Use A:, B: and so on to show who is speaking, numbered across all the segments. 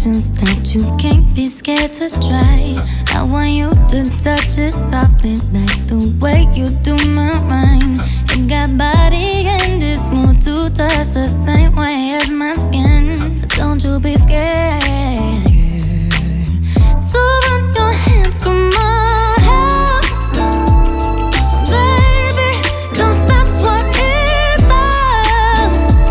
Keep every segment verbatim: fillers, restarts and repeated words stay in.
A: emotions that you can't be scared to try. I want you to touch it softly, like the way you do my mind. It got body and it's smooth to touch the same way as my skin. But don't you be scared to run your hands through my hair, baby, 'cause that's what it's for.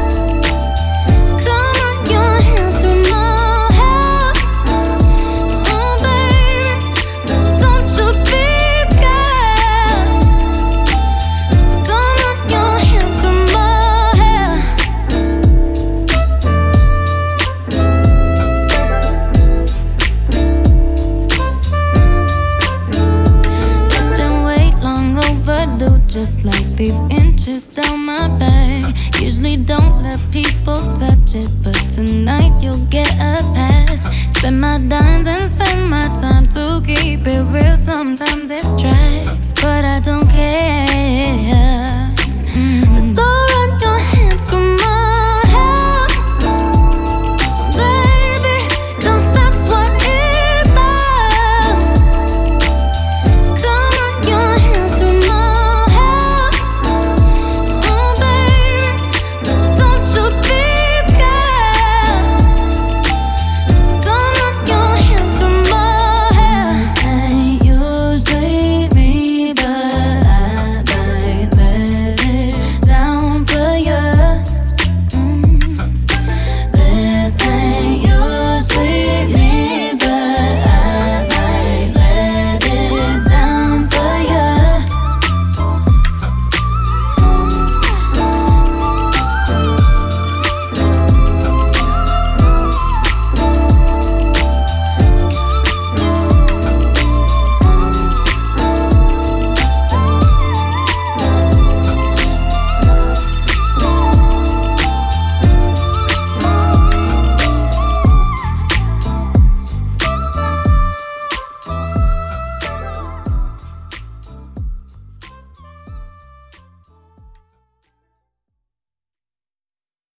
A: Come on, your hands through my hair, oh baby, so don't you be scared. So come on, your hands through my hair. It's been way long overdue, just like these inches down my back. Usually don't let people touch it, but tonight you'll get a pass. Spend my dimes and spend my time to keep it real. Sometimes it's trash.